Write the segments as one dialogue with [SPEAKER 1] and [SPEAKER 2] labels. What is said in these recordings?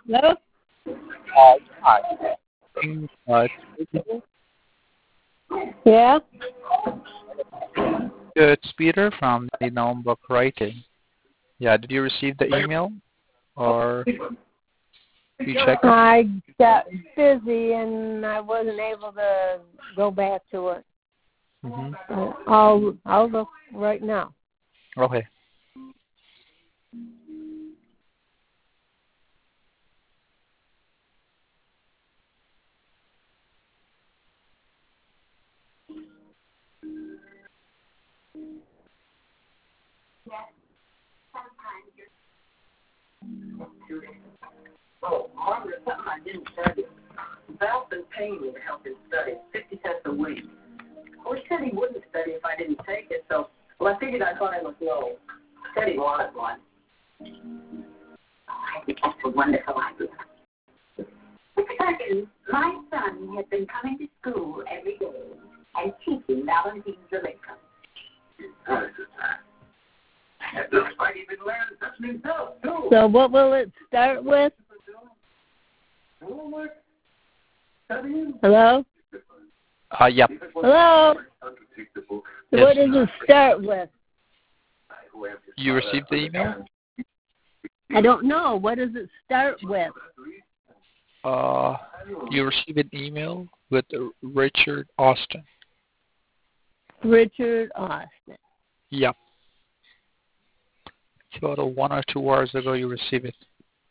[SPEAKER 1] Hello?
[SPEAKER 2] Hi.
[SPEAKER 1] Yeah?
[SPEAKER 2] It's Peter from the Gnome Book Writing. Yeah, did you receive the email or you check it?
[SPEAKER 1] I got busy and I wasn't able to go back to it.
[SPEAKER 2] Mm-hmm.
[SPEAKER 1] I'll look right now.
[SPEAKER 2] Okay.
[SPEAKER 3] Oh, Margaret, something I didn't tell you. Val's been paying me to help him study, 50 cents a week. Well, he said he wouldn't study if I didn't take it, so, I figured I'd find him a loan. Said he wanted one. I think that's a wonderful idea. Second, my son has been coming to school every day and teaching Valentine Zalika. It looks like he's been learning something himself, too.
[SPEAKER 1] So what will it start with? Hello?
[SPEAKER 2] Yep.
[SPEAKER 1] Hello? So what does it start with?
[SPEAKER 2] You received the email?
[SPEAKER 1] I don't know. What does it start with?
[SPEAKER 2] You received an email with Richard Austin.
[SPEAKER 1] Richard Austin.
[SPEAKER 2] Yep. It's about 1 or 2 hours ago you received it.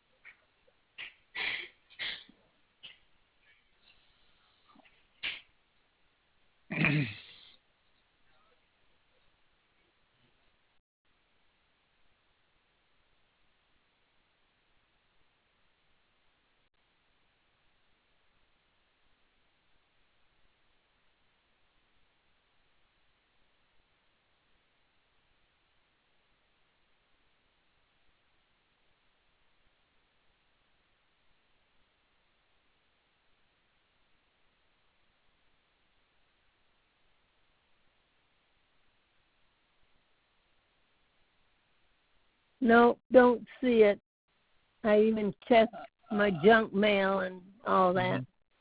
[SPEAKER 1] No, don't see it. I even checked my junk mail and all that.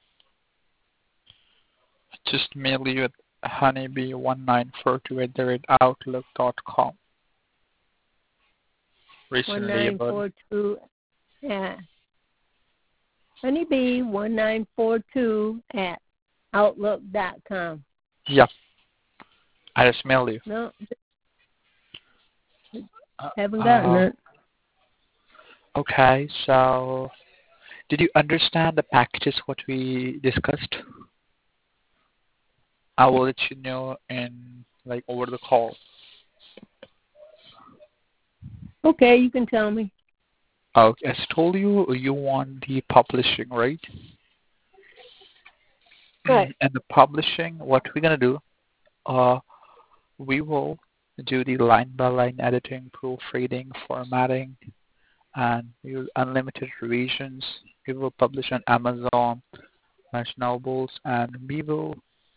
[SPEAKER 2] Just mail you at honeybee1942@outlook.com. Recently about
[SPEAKER 1] 1942 at honeybee1942@outlook.com.
[SPEAKER 2] Yeah. I just mailed you.
[SPEAKER 1] No, haven't gotten it.
[SPEAKER 2] Okay, so did you understand the packages what we discussed? I will let you know in over the call.
[SPEAKER 1] Okay, you can tell me.
[SPEAKER 2] Okay, as I told you, you want the publishing, right?
[SPEAKER 1] Right.
[SPEAKER 2] And the publishing, what we're gonna do, we will do the line-by-line editing, proofreading, formatting, and use unlimited revisions. We will publish on Amazon, Barnes Nobles, and we will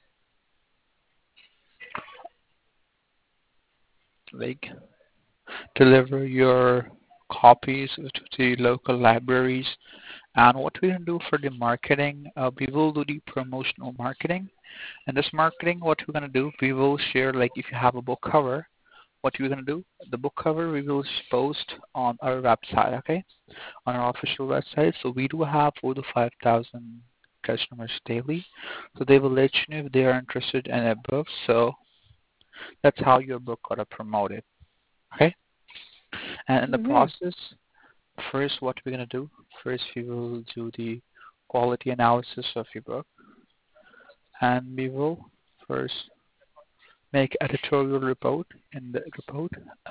[SPEAKER 2] deliver your copies to the local libraries. And what we're going to do for the marketing, we will do the promotional marketing. And this marketing, what we're going to do, we will share, if you have a book cover, what we're going to do, the book cover we will post on our website, okay? On our official website. So we do have 4,000 to 5,000 customers daily. So they will let you know if they are interested in a book. So that's how your book got promoted, okay? And in the process, first what we're going to do, first we will do the quality analysis of your book. And we will first make editorial report. In the report,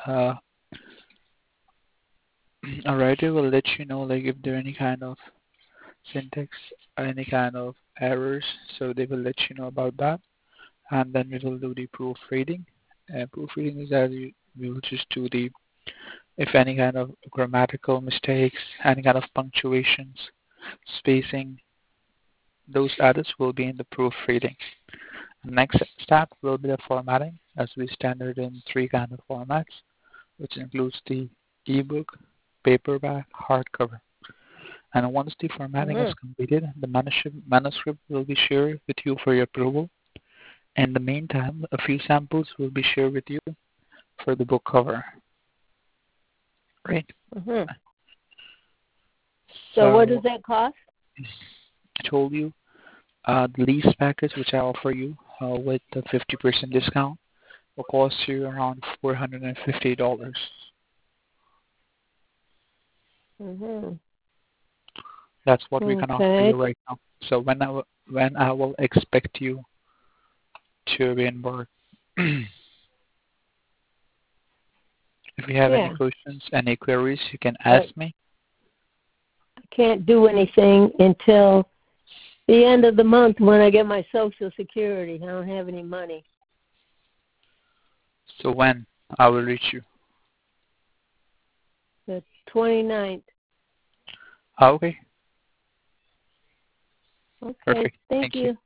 [SPEAKER 2] a writer will let you know if there are any kind of syntax or any kind of errors. So they will let you know about that. And then we will do the proofreading. Proofreading is as we will just do the if any kind of grammatical mistakes, any kind of punctuations, spacing, those edits will be in the proofreading. The next step will be the formatting, as we standard in 3 kind of formats, which includes the ebook, paperback, hardcover. And once the formatting is completed, the manuscript will be shared with you for your approval. In the meantime, a few samples will be shared with you for the book cover. Right?
[SPEAKER 1] So what does that cost?
[SPEAKER 2] I told you the lease package, which I offer you with the 50% discount, will cost you around $450. That's what we can offer you right now. So when I will expect you to reimburse? If you have any questions, any queries, you can ask me.
[SPEAKER 1] I can't do anything until the end of the month when I get my Social Security. I don't have any money.
[SPEAKER 2] So when I will reach you?
[SPEAKER 1] The 29th.
[SPEAKER 2] Okay.
[SPEAKER 1] Okay.
[SPEAKER 2] Perfect.
[SPEAKER 1] Thank you.